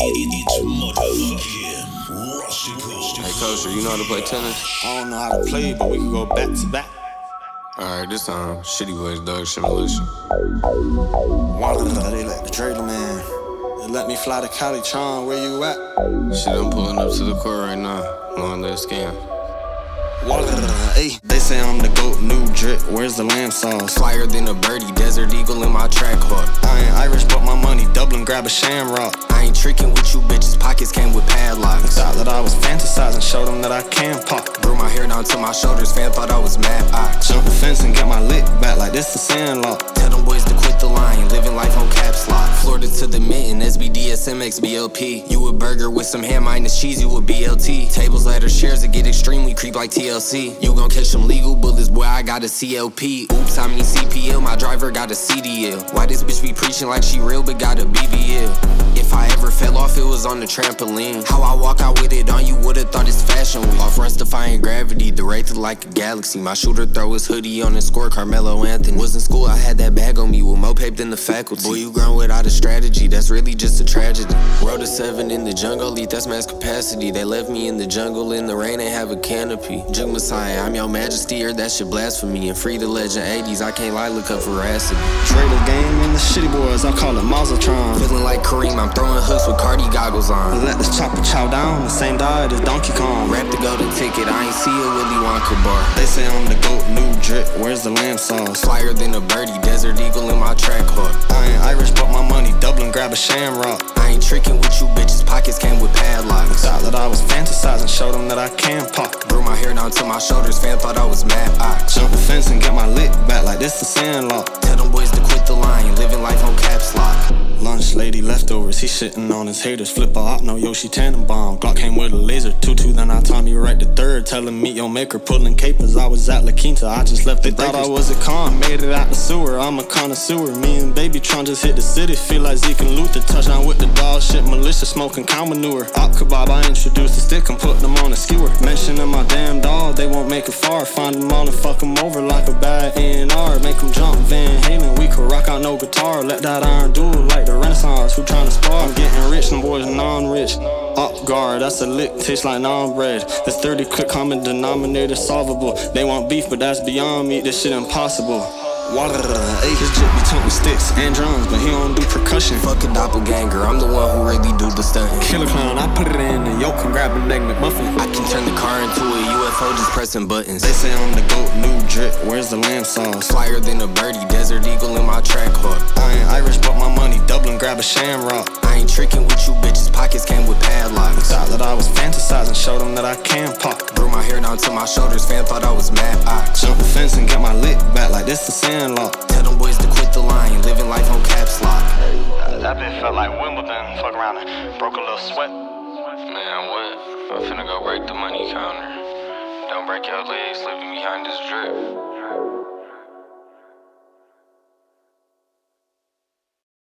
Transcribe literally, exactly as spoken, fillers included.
It's motherfucking Rustical. Hey, Kosher, you know how to play tennis? I don't know how to play, but we can go back to back. Alright, this time, Shitty Boys, Doug Simulation. They let the trailer man. They let me fly to Cali. Tron, where you at? Shit, I'm pulling up to the court right now. Long live scam. Hey, they say I'm the GOAT, new drip. Where's the lamb sauce? Flyer than a birdie, Desert Eagle in my track hawk. I ain't Irish, but my money Dublin, grab a shamrock. I ain't tricking with you bitches, pockets came with padlocks. Thought that I was fantasizing, showed them that I can pop. Grew my hair down to my shoulders, fan thought I was mad ox. Jump the fence and get my lick back like this the Sandlot. Tell them boys to quit the line, living life on caps lock. Florida to the mitten, S B D, S M X, B L P. You a burger with some ham minus cheese, you a B L T. Tables, ladders, chairs that get extremely creep like T L C. You gon' catch some legal bullets, boy, I got a C L P. Oops, I mean C P L, my driver got a C D L. Why this bitch be preaching like she real but got a B B L? If I ever fell off, it was on the trampoline. How I walk out with it on, you would've thought it's fashion week. Off runs defying gravity, the wraith is like a galaxy. My shooter throw his hoodie on his score, Carmelo Anthony. Was in school, I had that bag on me with more paper than the faculty. Boy, you grown without a strategy, that's really just a tragedy. Rode a seven in the jungle, eat that's mass capacity. They left me in the jungle in the rain and have a canopy. Jug Messiah, I'm your majesty, or that shit blasphemy. And free the legend eighties, I can't lie, look up veracity. Trailer game in the shitty boys, I call it Mausatron. Feeling like Kareem, I'm throwing hooks with Cardi goggles on. Let this chopper chow down, the same diet as Donkey Kong. Rap the golden ticket, I ain't see a Willy Wonka bar. They say I'm the GOAT, new drip, where's the lamb sauce? Flyer than a birdie, Desert Eagle in my track hawk. I ain't Irish, but my money Dublin, grab a shamrock. I ain't tricking with you bitches, pockets came with padlocks. Thought that I was fantasizing, showed them that I can pop. Grew my hair down to my shoulders, fan thought I was mad ox. Jump the fence and get my lick back like this the Sandlot. Tell them boys to quit the line, living life on caps lock. Lunch lady leftovers, he shitting on his haters. Flip a hop, no Yoshi Tannenbaum. Glock came with a laser, two-two, then I taught me right the third. Tell him meet your maker, pulling capers. I was at La Quinta, I just left the They thought I was a con, made it out the sewer. I'm a connoisseur, me and Baby Tron just hit the city. Feel like Zeke and Luther, touchdown with the dog shit. Militia smoking cow manure. Op kebab, I introduced the stick and put them on a skewer. Mentioning my damn dog, they won't make it far. Find them all and fuck them over like a bad A and R. Make them jump Van Halen, we could rock out no guitar. Let that iron do it like the Renaissance, who tryna spar? I'm getting rich, them boys non-rich. Up guard, that's a lick, tastes like non-bread. It's thirty quick common denominator solvable. They want beef, but that's beyond me, this shit impossible. Water, ayy, his jit be toting sticks and drums, but he don't do percussion. Fuck a doppelganger, I'm the one who really do the stunting. Killer clown, I put it in the yoke and grab a leg McMuffin. I can turn the car into a U F O just pressing buttons. They say I'm the GOAT, new drip, where's the lamb sauce? Flyer than a birdie, Desert Eagle in my track hawk. I ain't Irish, but my money Dublin, grab a shamrock. I ain't tricking with you bitches, pockets came with padlocks. Thought that I was fantasizing, showed them that I can pop. Grew my hair down to my shoulders, fan thought I was mad ox. Jump the fence and get my lick back like this the Sandlot. Tell them boys to quit the line, living life on caps lock. Uh, that bitch felt like Wimbledon, fuck around and broke a little sweat. Man, what? I'm finna go break the money counter. Don't break your legs, leaving behind this drip.